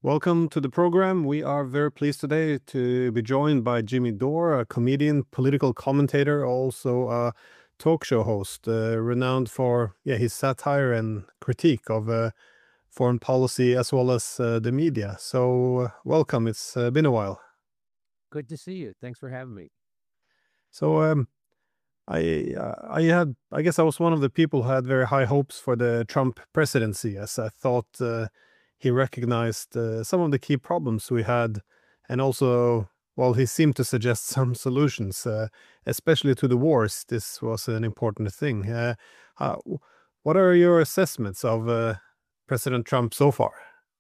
Welcome to the program. We are very pleased today to be joined by Jimmy Dore, a comedian, political commentator, also a talk show host, renowned for his satire and critique of foreign policy as well as the media. So welcome. It's been a while. Good to see you. Thanks for having me. So I guess I was one of the people who had very high hopes for the Trump presidency, as I thought he recognized some of the key problems we had, and also, well, he seemed to suggest some solutions, especially to the wars. This was an important thing. Uh, what are your assessments of President Trump so far?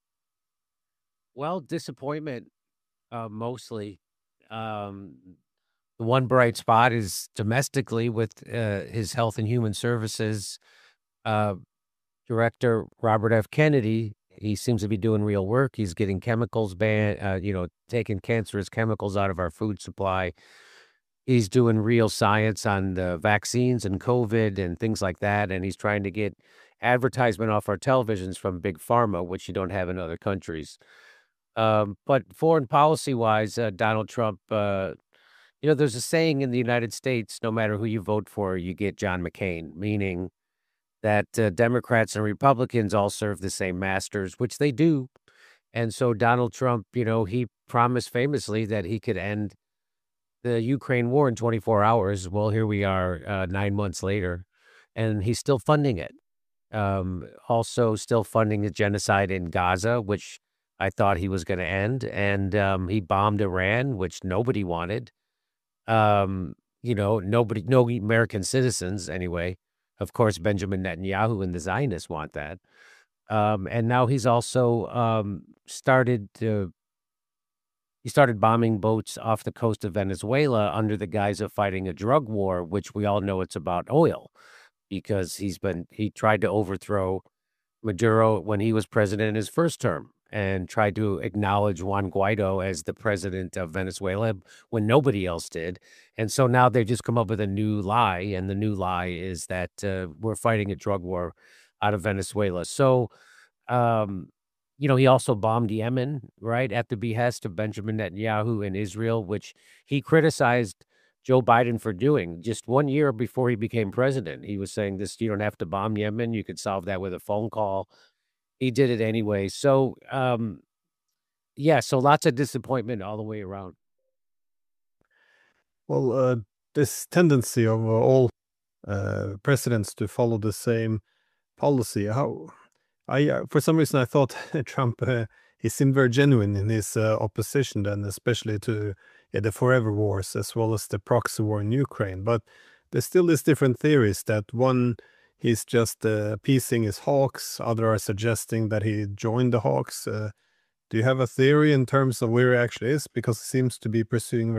Well, disappointment, mostly. Um, the one bright spot is domestically with his Health and Human Services uh, director, Robert F. Kennedy. He seems to be doing real work. He's getting chemicals banned, taking cancerous chemicals out of our food supply. He's doing real science on the vaccines and COVID and things like that. And he's trying to get advertisement off our televisions from big pharma, which you don't have in other countries. But foreign policy wise, Donald Trump, there's a saying in the United States, no matter who you vote for, you get John McCain, meaning that Democrats and Republicans all serve the same masters, which they do. And so Donald Trump, he promised famously that he could end the Ukraine war in 24 hours. Well, here we are 9 months later, and he's still funding it. Also, still funding the genocide in Gaza, which I thought he was going to end. And he bombed Iran, which nobody wanted. Nobody, no American citizens anyway. Of course, Benjamin Netanyahu and the Zionists want that. And now he's also he started bombing boats off the coast of Venezuela under the guise of fighting a drug war, which we all know it's about oil, because he tried to overthrow Maduro when he was president in his first term and tried to acknowledge Juan Guaido as the president of Venezuela when nobody else did. And so now they just come up with a new lie, and the new lie is that we're fighting a drug war out of Venezuela. So, um, he also bombed Yemen, right, at the behest of Benjamin Netanyahu in Israel, which he criticized Joe Biden for doing just 1 year before he became president. He was saying this, you don't have to bomb Yemen. You could solve that with a phone call. He did it anyway. So, yeah, so lots of disappointment all the way around. Well, this tendency of all presidents to follow the same policy. How I for some reason I thought Trump he seemed very genuine in his opposition, then especially to the forever wars as well as the proxy war in Ukraine. But there's still these different theories that one he's just appeasing his hawks, other are suggesting that he joined the hawks. Do you have a theory in terms of where he actually is? Because he seems to be pursuing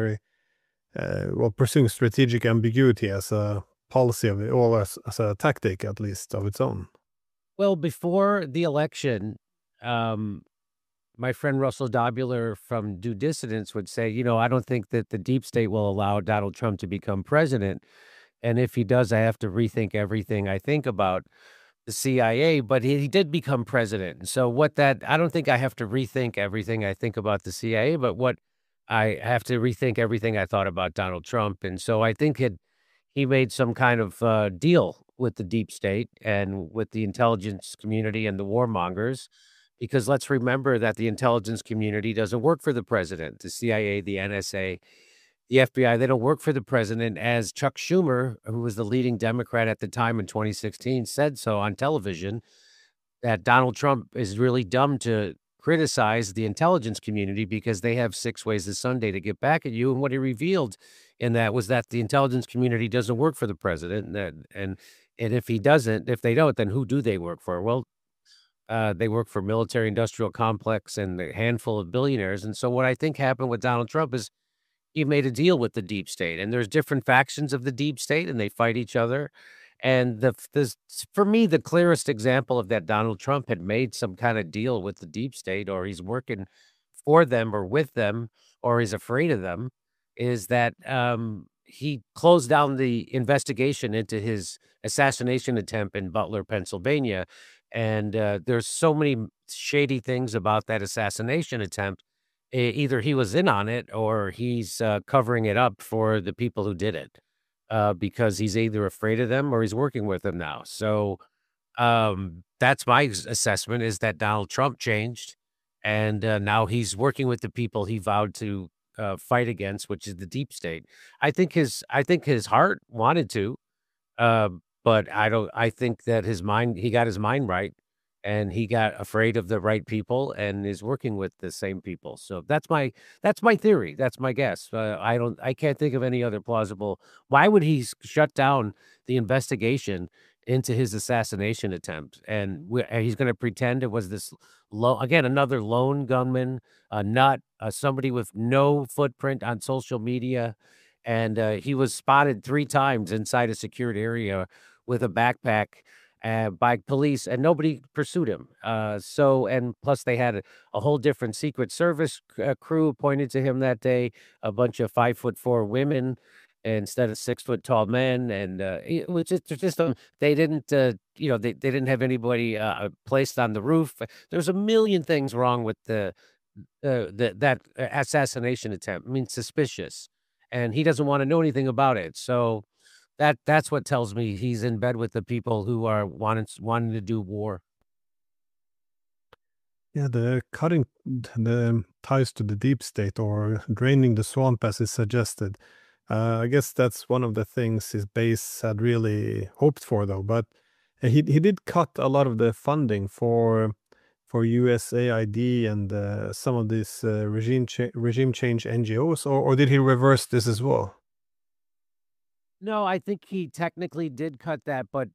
pursuing strategic ambiguity as a policy of it, or as a tactic at least of its own. Well, before the election, um, my friend Russell Dobular from Due Dissidence would say, I don't think that the deep state will allow Donald Trump to become president. And if he does, I have to rethink everything I think about the CIA. But he did become president. So I don't think I have to rethink everything I think about the CIA, but what I have to rethink everything I thought about Donald Trump. And so I think he made some kind of deal with the deep state and with the intelligence community and the warmongers, because let's remember that the intelligence community doesn't work for the president. The CIA, the NSA, the FBI, they don't work for the president, as Chuck Schumer, who was the leading Democrat at the time in 2016, said so on television, that Donald Trump is really dumb to criticize the intelligence community because they have 6 ways a Sunday to get back at you. And what he revealed in that was that the intelligence community doesn't work for the president. And if they don't, then who do they work for? Well, they work for military industrial complex and a handful of billionaires. And so what I think happened with Donald Trump is he made a deal with the deep state, and there's different factions of the deep state, and they fight each other. And for me, the clearest example of that, Donald Trump had made some kind of deal with the deep state, or he's working for them or with them, or he's afraid of them, is that he closed down the investigation into his assassination attempt in Butler, Pennsylvania. And there's so many shady things about that assassination attempt, either he was in on it or he's covering it up for the people who did it, because he's either afraid of them or he's working with them now. So that's my assessment, is that Donald Trump changed, and now he's working with the people he vowed to fight against, which is the deep state. I think his heart wanted to, uh, but I don't. I think that he got his mind right, and he got afraid of the right people, and is working with the same people. So that's my theory. That's my guess. I can't think of any other plausible. Why would he shut down the investigation into his assassination attempt? And he's going to pretend it was this again, another lone gunman, a nut, somebody with no footprint on social media, and he was spotted 3 times inside a secured area with a backpack by police, and nobody pursued him. And plus they had a whole different Secret Service crew appointed to him that day, a bunch of 5'4" women instead of 6 foot tall men, and it was just they didn't they didn't have anybody placed on the roof. There's a million things wrong with that assassination attempt. I mean, suspicious, and he doesn't want to know anything about it. So that's what tells me he's in bed with the people who are wanting to do war. Yeah, the cutting the ties to the deep state or draining the swamp, as is suggested. I guess that's one of the things his base had really hoped for, though. But he did cut a lot of the funding for USAID and some of these regime change NGOs, or did he reverse this as well? No, I think he technically did cut that, but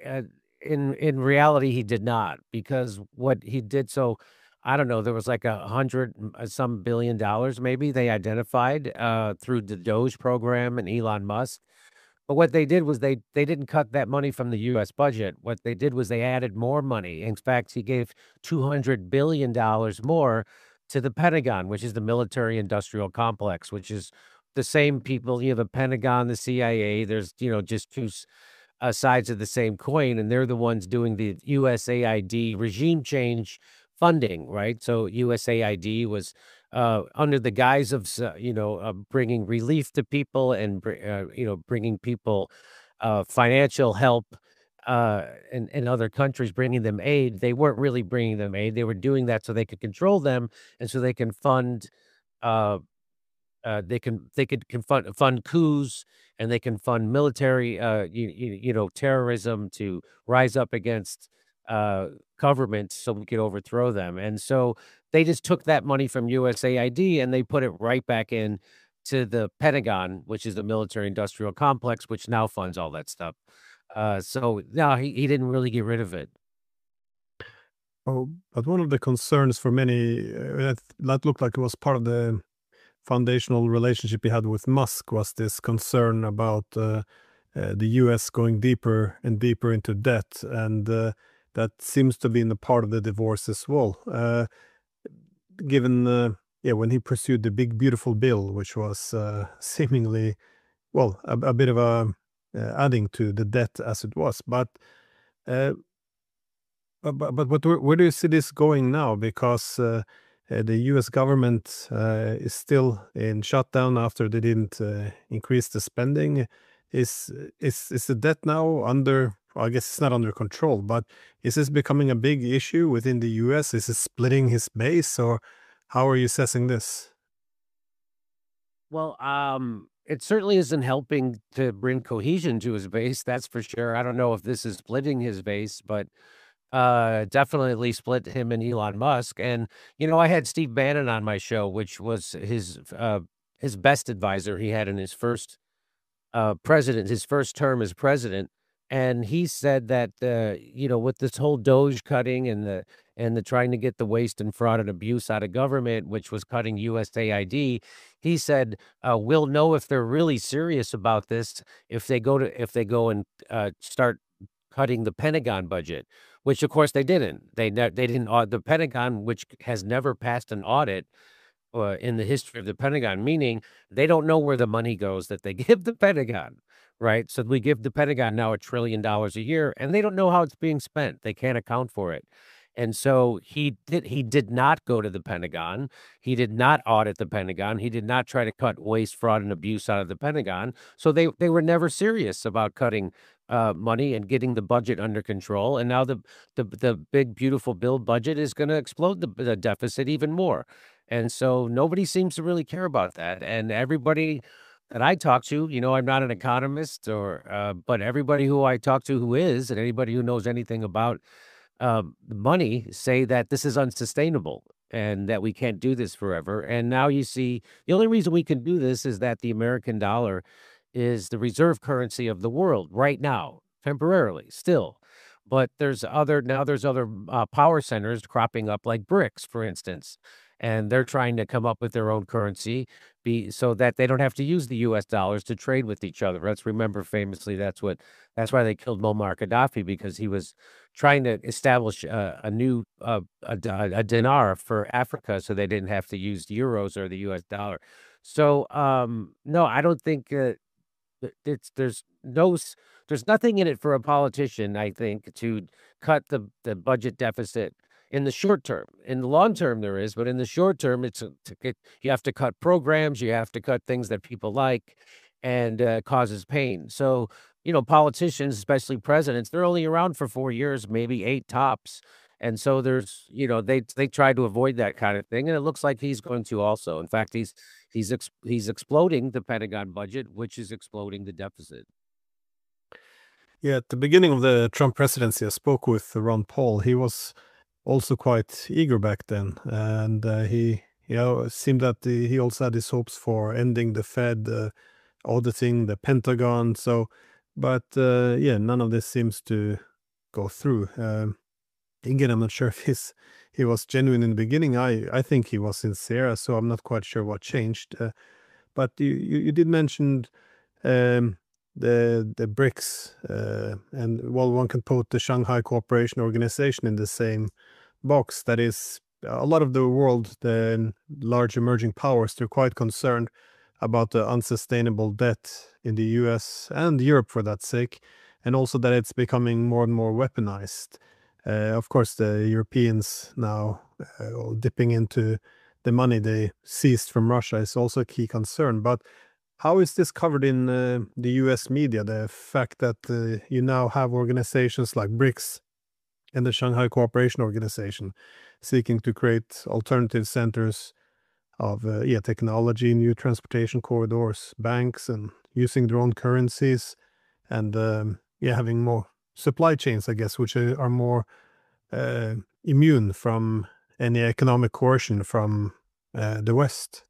in reality, he did not, because what he did. So I don't know. There was like 100 some $billion maybe they identified through the Doge program and Elon Musk. But what they did was they didn't cut that money from the U.S. budget. What they did was they added more money. In fact, he gave $200 billion more to the Pentagon, which is the military industrial complex, which is the same people. You have the Pentagon, the CIA. There's just two sides of the same coin, and they're the ones doing the USAID regime change funding, right? So USAID was under the guise of bringing relief to people and bringing people financial help in other countries, bringing them aid. They weren't really bringing them aid. They were doing that so they could control them, and so they can fund uh, they could can fund coups, and they can fund military, terrorism to rise up against uh, governments so we could overthrow them. And so they just took that money from USAID and they put it right back in to the Pentagon, which is the military industrial complex, which now funds all that stuff. So no, he didn't really get rid of it. Oh, but one of the concerns for many that looked like it was part of the foundational relationship he had with Musk was this concern about the U.S. going deeper and deeper into debt, and that seems to be in the part of the divorce as well. Given, yeah, when he pursued the big beautiful bill, which was seemingly, well, a bit of a adding to the debt as it was, uh, where do you see this going now? Because the U.S. government is still in shutdown after they didn't increase the spending. Is the debt now under? Well, I guess it's not under control, but is this becoming a big issue within the U.S.? Is it splitting his base, or how are you assessing this? Well, it certainly isn't helping to bring cohesion to his base. That's for sure. I don't know if this is splitting his base, but definitely split him and Elon Musk. And I had Steve Bannon on my show, which was his best advisor he had in his first his first term as president. And he said that with this whole Doge cutting and the trying to get the waste and fraud and abuse out of government, which was cutting USAID, he said we'll know if they're really serious about this if they go and start cutting the Pentagon budget, which of course they didn't. They didn't the Pentagon, which has never passed an audit in the history of the Pentagon, meaning they don't know where the money goes that they give the Pentagon, right? So we give the Pentagon now $1 trillion a year, and they don't know how it's being spent. They can't account for it. And so he did not go to the Pentagon. He did not audit the Pentagon. He did not try to cut waste, fraud, and abuse out of the Pentagon. So they were never serious about cutting money and getting the budget under control. And now the big beautiful bill budget is going to explode the deficit even more. And so nobody seems to really care about that. And everybody that I talk to, I'm not an economist but everybody who I talk to who is, and anybody who knows anything about money say that this is unsustainable and that we can't do this forever. And now you see the only reason we can do this is that the American dollar is the reserve currency of the world right now, temporarily still. But there's other power centers cropping up like BRICS, for instance, and they're trying to come up with their own currency so that they don't have to use the U.S. dollars to trade with each other. Let's remember famously that's why they killed Muammar Gaddafi, because he was trying to establish a new a dinar for Africa, so they didn't have to use euros or the U.S. dollar. So no, I don't think it's there's nothing in it for a politician, I think, to cut the budget deficit in the short term. In the long term, there is, but in the short term, you have to cut programs, you have to cut things that people like, and causes pain. So, politicians, especially presidents, they're only around for 4 years, maybe eight tops. And so they try to avoid that kind of thing, and it looks like he's going to also. In fact, he's exploding the Pentagon budget, which is exploding the deficit. Yeah, at the beginning of the Trump presidency, I spoke with Ron Paul. He was also quite eager back then, and it seemed that he also had his hopes for ending the Fed, auditing the Pentagon. But yeah, none of this seems to go through. Again, I'm not sure if he was genuine in the beginning. I think he was sincere, so I'm not quite sure what changed. But you did mention the BRICS, and well, one can put the Shanghai Cooperation Organization in the same box. That is, a lot of the world, the large emerging powers, they're quite concerned about the unsustainable debt in the US and Europe for that sake, and also that it's becoming more and more weaponized. Of course, the Europeans now dipping into the money they seized from Russia is also a key concern. But how is this covered in the US media? The fact that you now have organizations like BRICS and the Shanghai Cooperation Organization seeking to create alternative centers of technology, new transportation corridors, banks, and using their own currencies, and having more supply chains, I guess, which are more immune from any economic coercion from the West.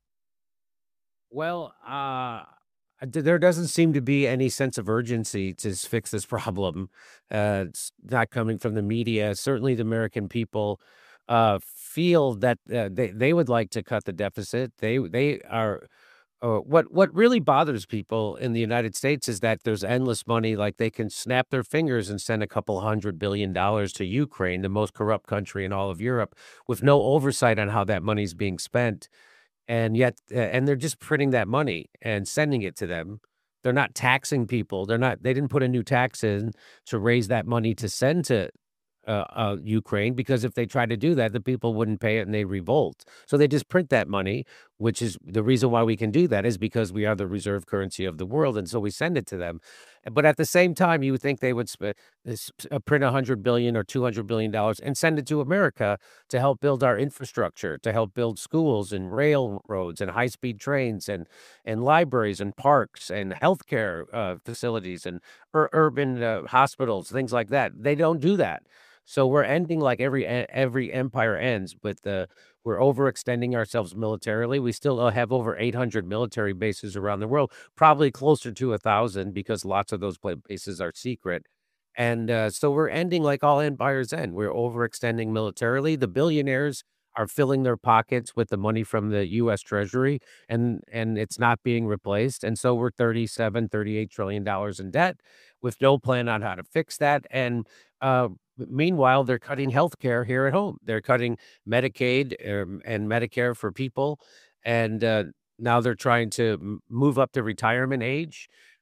Well, there doesn't seem to be any sense of urgency to fix this problem. It's not coming from the media. Certainly, the American people feel that they would like to cut the deficit. They are. What really bothers people in the United States is that there's endless money. Like, they can snap their fingers and send a couple $100 billion to Ukraine, the most corrupt country in all of Europe, with no oversight on how that money's being spent. And yet, and they're just printing that money and sending it to them. They're not taxing people. They didn't put a new tax in to raise that money to send to Ukraine, because if they try to do that, the people wouldn't pay it and they revolt. So they just print that money, which is the reason why we can do that, is because we are the reserve currency of the world. And so we send it to them. But at the same time, you would think they would print $100 billion or $200 billion and send it to America to help build our infrastructure, to help build schools and railroads and high-speed trains and libraries and parks and healthcare facilities and urban hospitals, things like that. They don't do that. So we're ending like every empire ends with we're overextending ourselves militarily. We still have over 800 military bases around the world, probably closer to 1,000, because lots of those bases are secret. And so we're ending like all empires end. We're overextending militarily. The billionaires are filling their pockets with the money from the U.S. Treasury, and it's not being replaced. And so we're $38 trillion in debt with no plan on how to fix that. And meanwhile, they're cutting healthcare here at home. They're cutting Medicaid and Medicare for people. And now they're trying to move up the retirement age.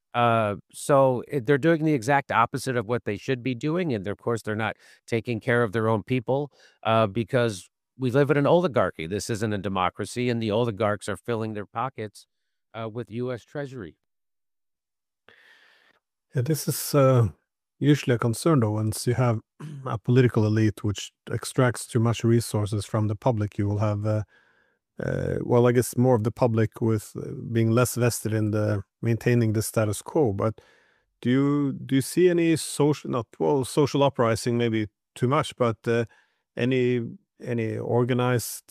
They're doing the exact opposite of what they should be doing, and of course, they're not taking care of their own people because we live in an oligarchy. This isn't a democracy, and the oligarchs are filling their pockets with U.S. Treasury. Yeah, this is usually a concern, though. Once you have a political elite which extracts too much resources from the public, you will have, well, I guess more of the public with being less vested in the maintaining the status quo. But do you see any social, not well, social uprising, maybe too much, but any organized,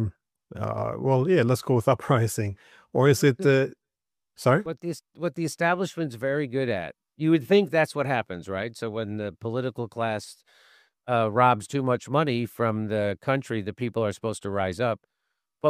well, yeah, let's go with uprising, or is it? Sorry. What the establishment's very good at. You would think that's what happens, right? So when the political class robs too much money from the country, the people are supposed to rise up. But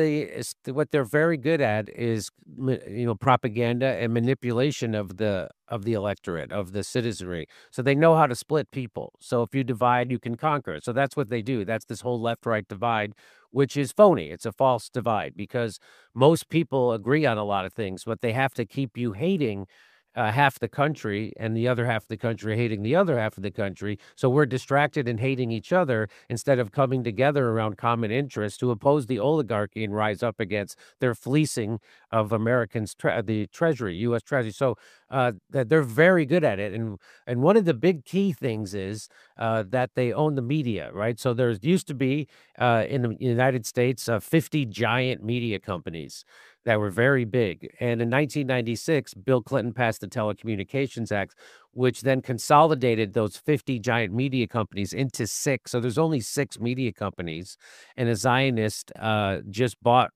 what they're very good at is propaganda and manipulation of the electorate, of the citizenry. So they know how to split people. So if you divide, you can conquer. So that's what they do. That's this whole left-right divide, which is phony. It's a false divide because most people agree on a lot of things, but they have to keep you hating half the country and the other half of the country hating the other half of the country. So we're distracted and hating each other instead of coming together around common interests to oppose the oligarchy and rise up against their fleecing of Americans, the Treasury, U.S. Treasury. So that they're very good at it. And one of the big key things is that they own the media, right? So there used to be in the United States 50 giant media companies that were very big. And in 1996, Bill Clinton passed the Telecommunications Act, which then consolidated those 50 giant media companies into six. So there's only six media companies, and a Zionist just bought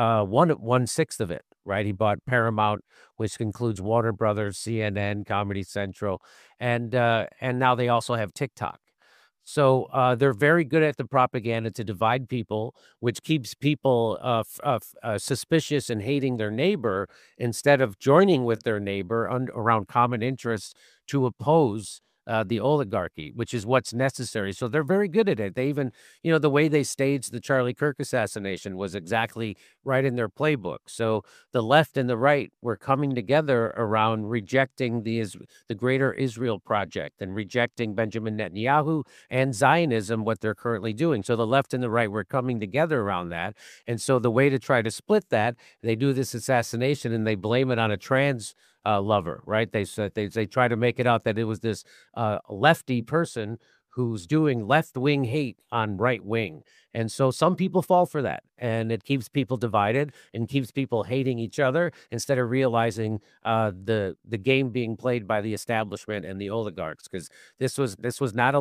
one sixth of it. Right, he bought Paramount, which includes Warner Brothers, CNN, Comedy Central, and now they also have TikTok. So they're very good at the propaganda to divide people, which keeps people suspicious and hating their neighbor instead of joining with their neighbor around common interests to oppose the oligarchy, which is what's necessary. So they're very good at it. They even, the way they staged the Charlie Kirk assassination was exactly right in their playbook. So the left and the right were coming together around rejecting the Greater Israel Project and rejecting Benjamin Netanyahu and Zionism, what they're currently doing. So the left and the right were coming together around that. And so the way to try to split that, they do this assassination and they blame it on a trans lover, right? They said they try to make it out that it was this lefty person who's doing left-wing hate on right wing. And so some people fall for that, and it keeps people divided and keeps people hating each other instead of realizing the game being played by the establishment and the oligarchs. Because this was not a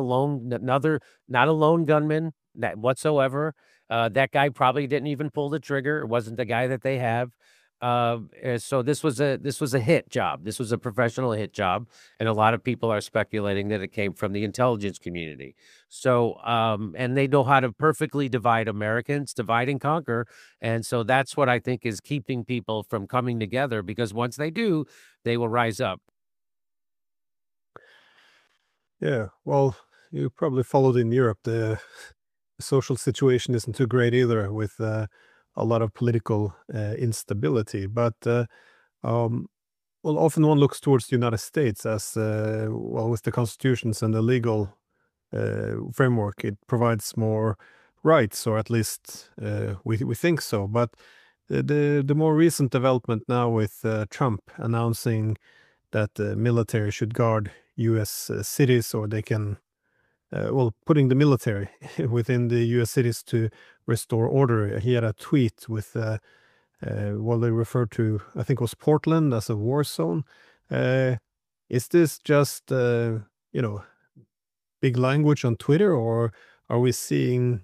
lone gunman whatsoever. That guy probably didn't even pull the trigger. It wasn't the guy that they have. So this was a hit job. This was a professional hit job, and a lot of people are speculating that it came from the intelligence community. So, and they know how to perfectly divide Americans, divide and conquer, and so that's what I think is keeping people from coming together. Because once they do, they will rise up. Yeah, well, you probably followed in Europe. The social situation isn't too great either, with a lot of political instability. But um, well, often one looks towards the United States as well, with the constitutions and the legal framework. It provides more rights, or at least we think so. But the more recent development now with Trump announcing that the military should guard U.S. Cities, or they can, well, putting the military within the U.S. cities to restore order. He had a tweet with what they referred to, I think it was Portland, as a war zone. Uh, is this just, big language on Twitter, or are we seeing,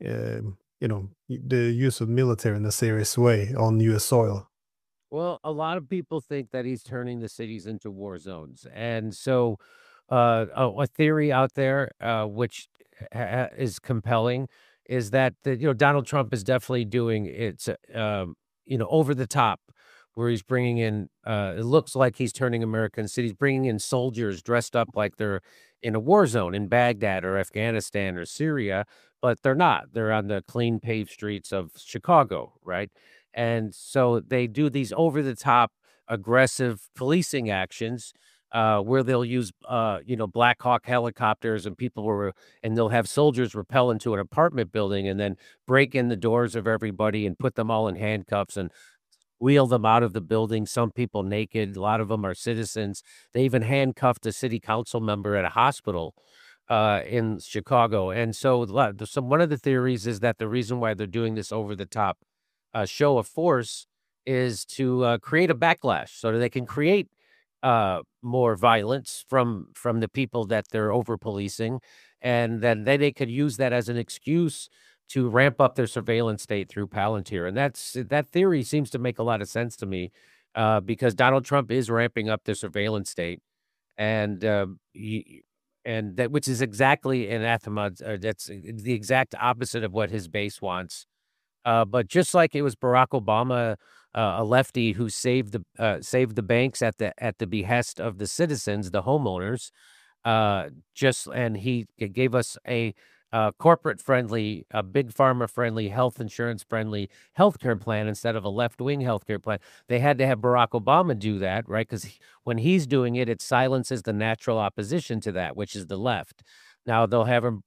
the use of military in a serious way on U.S. soil? Well, a lot of people think that he's turning the cities into war zones. And so a theory out there which is compelling is that Donald Trump is definitely doing it's over the top, where he's bringing in it looks like he's turning American cities, bringing in soldiers dressed up like they're in a war zone in Baghdad or Afghanistan or Syria, but they're not. They're on the clean paved streets of Chicago, right? And so they do these over the top aggressive policing actions, where they'll use, Black Hawk helicopters and and they'll have soldiers rappel into an apartment building and then break in the doors of everybody and put them all in handcuffs and wheel them out of the building, some people naked, a lot of them are citizens. They even handcuffed a city council member at a hospital, in Chicago, and so one of the theories is that the reason why they're doing this over the top, show of force is to, create a backlash so that they can create, more violence from the people that they're over policing, and then they could use that as an excuse to ramp up their surveillance state through Palantir, and that theory seems to make a lot of sense to me, because Donald Trump is ramping up the surveillance state, and, that which is exactly anathema, that's the exact opposite of what his base wants. But just like it was Barack Obama, a lefty who saved the banks at the behest of the citizens, the homeowners, and he gave us a corporate friendly, a big pharma friendly, health insurance friendly healthcare plan instead of a left wing healthcare plan. They had to have Barack Obama do that, right? Because when he's doing it, it silences the natural opposition to that, which is the left. Now they'll have him,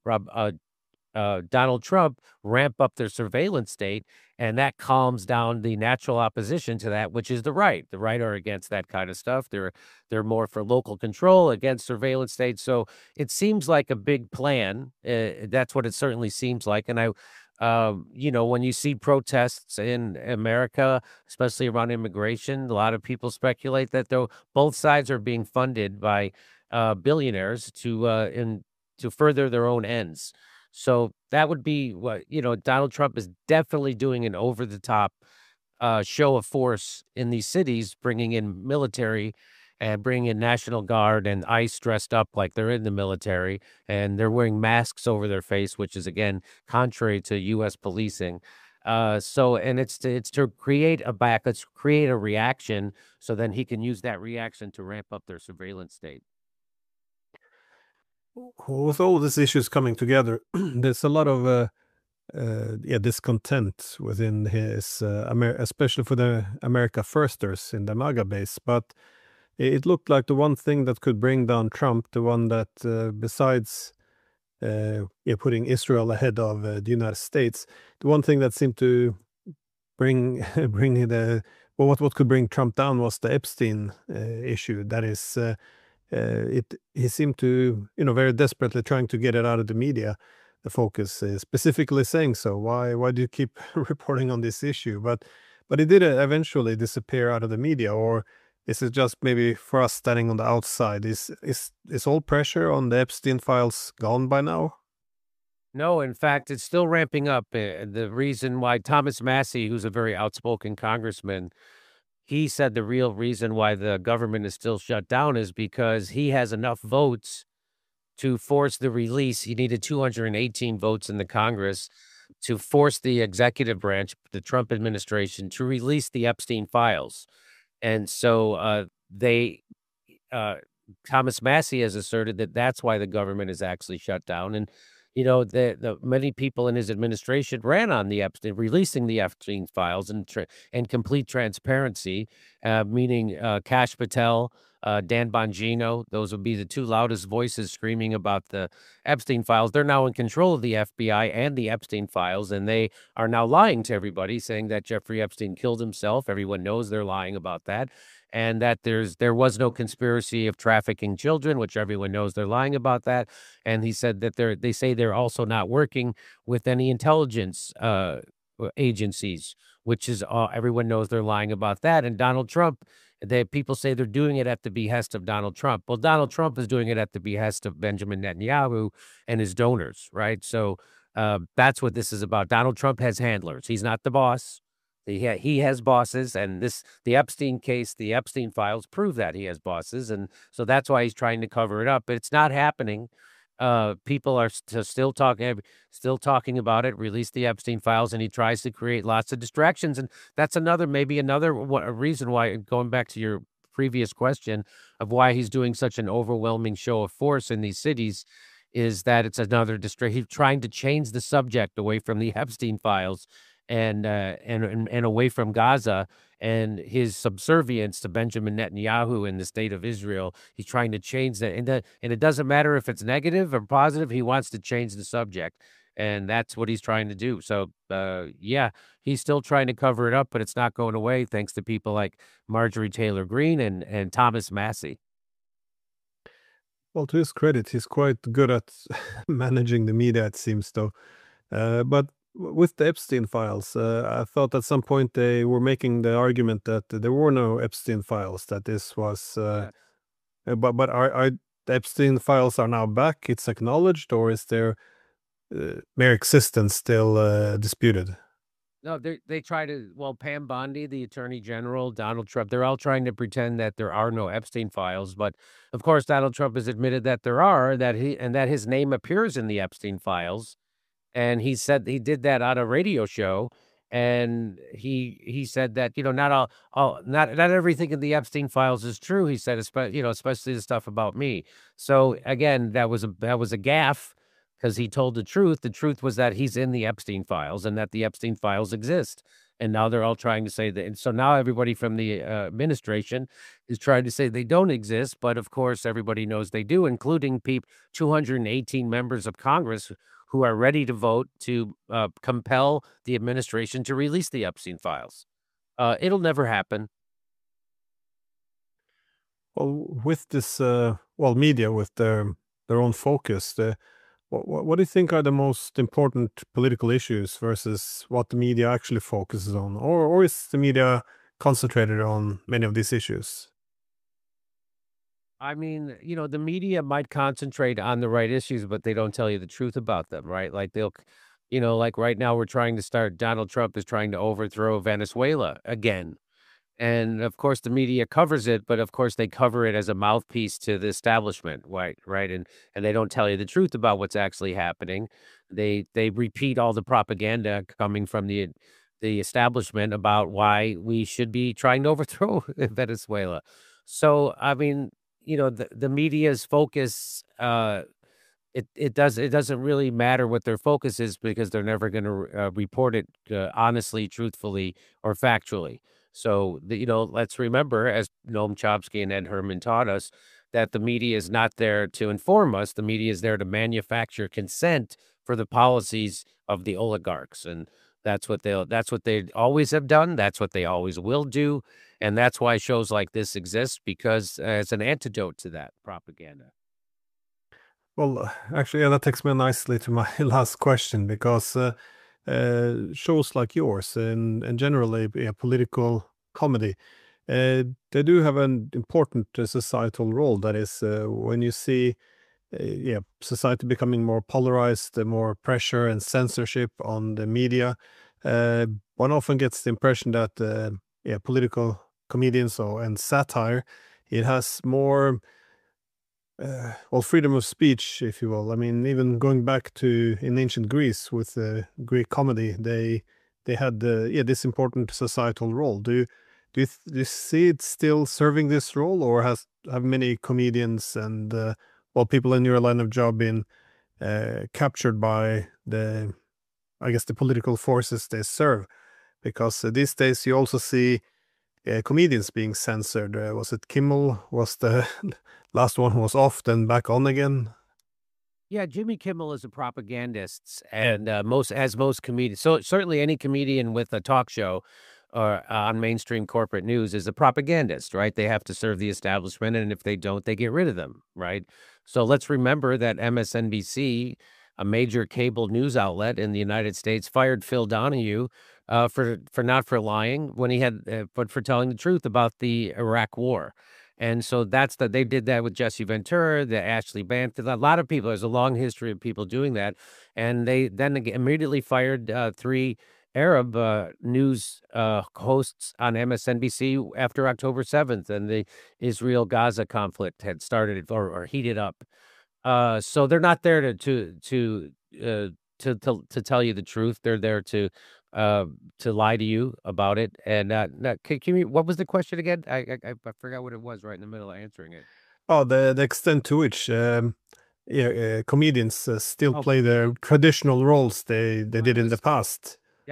Donald Trump ramp up their surveillance state, and that calms down the natural opposition to that, which is the right. The right are against that kind of stuff. They're more for local control, against surveillance states. So it seems like a big plan. That's what it certainly seems like. And when you see protests in America, especially around immigration, a lot of people speculate that though both sides are being funded by billionaires to further their own ends. So that would be what, Donald Trump is definitely doing an over the top show of force in these cities, bringing in military and bringing in National Guard and ICE dressed up like they're in the military, and they're wearing masks over their face, which is again contrary to U.S. policing. And it's to create let's create a reaction, so then he can use that reaction to ramp up their surveillance state. With all these issues coming together, there's a lot of discontent within his, especially for the America Firsters in the MAGA base. But it looked like the one thing that could bring down Trump, the one that, besides putting Israel ahead of the United States, the one thing that seemed to bring what could bring Trump down was the Epstein issue. That is, he seemed to, very desperately trying to get it out of the media. The focus is specifically saying so. Why do you keep reporting on this issue? But it did eventually disappear out of the media, or is it just maybe for us standing on the outside? Is all pressure on the Epstein files gone by now? No, in fact, it's still ramping up. The reason why Thomas Massie, who's a very outspoken congressman, he said the real reason why the government is still shut down is because he has enough votes to force the release. He needed 218 votes in the Congress to force the executive branch, the Trump administration, to release the Epstein files. And so Thomas Massie has asserted that that's why the government is actually shut down. And the many people in his administration ran on releasing the Epstein files and complete transparency, meaning Kash Patel, Dan Bongino. Those would be the two loudest voices screaming about the Epstein files. They're now in control of the FBI and the Epstein files, and they are now lying to everybody, saying that Jeffrey Epstein killed himself. Everyone knows they're lying about that. And that there was no conspiracy of trafficking children, which everyone knows they're lying about that. And he said that they say they're also not working with any intelligence agencies, which is everyone knows they're lying about that. And Donald Trump, people say they're doing it at the behest of Donald Trump. Well, Donald Trump is doing it at the behest of Benjamin Netanyahu and his donors, right? So that's what this is about. Donald Trump has handlers. He's not the boss. He has bosses, and the Epstein case, the Epstein files prove that he has bosses, and so that's why he's trying to cover it up. But it's not happening. People are still talking about it. Release the Epstein files, and he tries to create lots of distractions, and that's maybe another reason why. Going back to your previous question of why he's doing such an overwhelming show of force in these cities, is that it's another distraction. He's trying to change the subject away from the Epstein files and away from Gaza and his subservience to Benjamin Netanyahu in the state of Israel. He's trying to change that, and it doesn't matter if it's negative or positive. He wants to change the subject, and that's what he's trying to do. So, yeah, he's still trying to cover it up, but it's not going away thanks to people like Marjorie Taylor Greene and Thomas Massey. Well, to his credit, he's quite good at managing the media, it seems, though. But with the Epstein files, I thought at some point they were making the argument that there were no Epstein files, that this was, Yeah. but are the Epstein files are now back? It's acknowledged, or is their mere existence still disputed? No, they try to, well, Pam Bondi, the Attorney General, Donald Trump, they're all trying to pretend that there are no Epstein files, but of course Donald Trump has admitted that there are, that his name appears in the Epstein files. And he said he did that on a radio show, and he said that, not everything in the Epstein files is true. He said, especially the stuff about me. So again, that was a gaffe because he told the truth. The truth was that he's in the Epstein files and that the Epstein files exist. And now they're all trying to say that. And so now everybody from the administration is trying to say they don't exist. But of course, everybody knows they do, including 218 members of Congress who are ready to vote to compel the administration to release the Epstein files. It'll never happen. Well, with this, media with their own focus, what do you think are the most important political issues versus what the media actually focuses on, or is the media concentrated on many of these issues? I mean, the media might concentrate on the right issues, but they don't tell you the truth about them, right? Like like right now Donald Trump is trying to overthrow Venezuela again. And of course, the media covers it, but of course, they cover it as a mouthpiece to the establishment, right? Right, and they don't tell you the truth about what's actually happening. They repeat all the propaganda coming from the establishment about why we should be trying to overthrow Venezuela. So, I mean, the media's focus, it doesn't really matter what their focus is because they're never going to report it honestly, truthfully, or factually. So, let's remember, as Noam Chomsky and Ed Herman taught us, that the media is not there to inform us. The media is there to manufacture consent for the policies of the oligarchs, and that's what they always have done. That's what they always will do, and that's why shows like this exist because it's an antidote to that propaganda. Well, actually, yeah, that takes me nicely to my last question because shows like yours and generally political comedy, they do have an important societal role. That is, when you see society becoming more polarized, the more pressure and censorship on the media, uh, one often gets the impression that political comedians and satire, it has more freedom of speech, if you will. I mean, even going back to in ancient Greece with Greek comedy, they had this important societal role. Do you see it still serving this role, or have many comedians and people in your line of job been captured by the political forces they serve? Because these days you also see comedians being censored. Was it Kimmel? Was the last one was off, then back on again? Yeah, Jimmy Kimmel is a propagandist, and most comedians. So certainly, any comedian with a talk show or on mainstream corporate news is a propagandist, right? They have to serve the establishment, and if they don't, they get rid of them, right? So let's remember that MSNBC, a major cable news outlet in the United States, fired Phil Donahue for not for lying when he had, but for telling the truth about the Iraq War. And so they did that with Jesse Ventura, the Ashley Banfield, a lot of people. There's a long history of people doing that. And they then immediately fired three Arab news hosts on MSNBC after October 7th and the Israel-Gaza conflict had started or heated up. So they're not there to tell you the truth. They're there to lie to you about it. And what was the question again? I forgot what it was right in the middle of answering it. Oh, the extent to which comedians still Oh, play the traditional roles they did right. in the past. Yeah,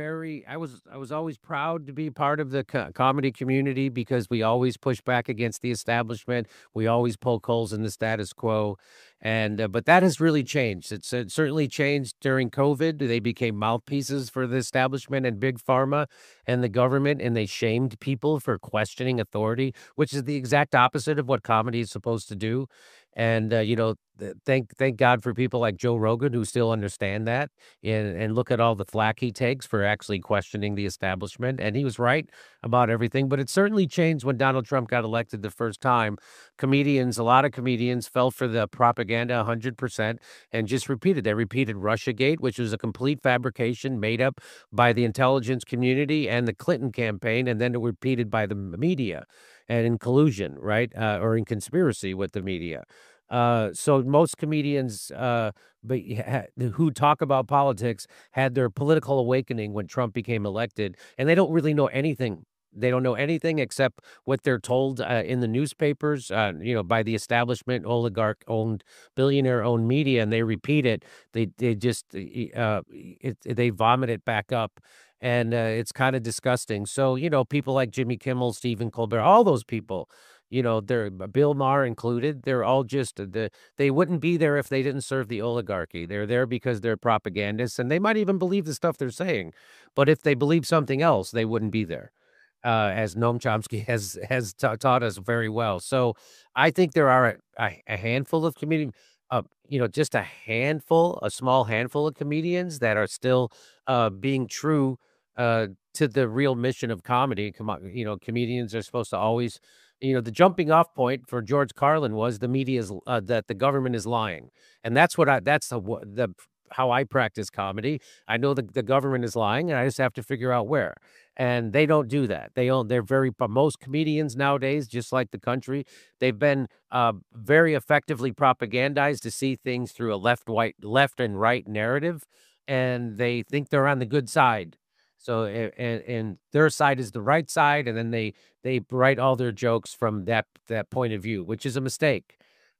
I was always proud to be part of the comedy community because we always push back against the establishment. We always poke holes in the status quo. And, but that has really changed. It certainly changed during COVID. They became mouthpieces for the establishment and big pharma and the government, and they shamed people for questioning authority, which is the exact opposite of what comedy is supposed to do. And, thank God for people like Joe Rogan who still understand that and look at all the flack he takes for actually questioning the establishment. And he was right about everything, but it certainly changed when Donald Trump got elected the first time. A lot of comedians fell for the propaganda 100% and just repeated. They repeated Russiagate, which was a complete fabrication made up by the intelligence community and the Clinton campaign, and then repeated by the media and in collusion, right? Or in conspiracy with the media. So most comedians but who talk about politics had their political awakening when Trump became elected, and they don't really know anything. They don't know anything except what they're told in the newspapers, by the establishment, oligarch-owned, billionaire-owned media, and they repeat it. They just they vomit it back up, and it's kind of disgusting. So people like Jimmy Kimmel, Stephen Colbert, all those people. They're Bill Maher included. They're all just they wouldn't be there if they didn't serve the oligarchy. They're there because they're propagandists, and they might even believe the stuff they're saying. But if they believe something else, they wouldn't be there, as Noam Chomsky has taught us very well. So I think there are a handful of just a small handful of comedians that are still being true to the real mission of comedy. Come on, comedians are supposed to always, the jumping off point for George Carlin was the media's that the government is lying, and that's the how I practice comedy. I know the government is lying, and I just have to figure out where. And they don't do that. They're very most comedians nowadays, just like the country, they've been very effectively propagandized to see things through a left and right narrative, and they think they're on the good side. So and their side is the right side, and then they write all their jokes from that point of view, which is a mistake.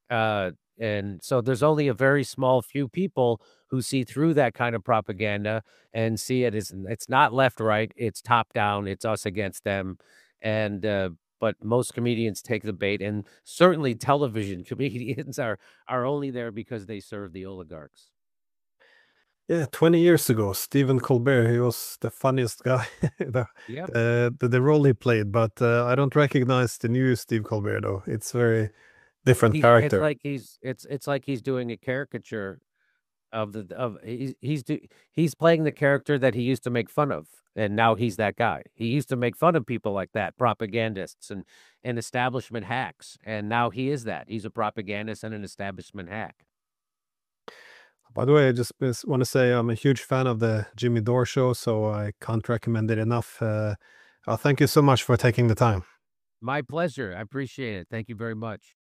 And so there's only a very small few people who see through that kind of propaganda and see it as it's not left right, it's top down, it's us against them. And but most comedians take the bait, and certainly television comedians are only there because they serve the oligarchs. Yeah, 20 years ago, Stephen Colbert, he was the funniest guy, Yep. the role he played, but I don't recognize the new Steve Colbert though. It's very different character. It's like he's doing a caricature of he's playing the character that he used to make fun of, and now he's that guy. He used to make fun of people like that, propagandists and establishment hacks, and now he is that. He's a propagandist and an establishment hack. By the way, I just want to say I'm a huge fan of the Jimmy Dore show, so I can't recommend it enough. Thank you so much for taking the time. My pleasure. I appreciate it. Thank you very much.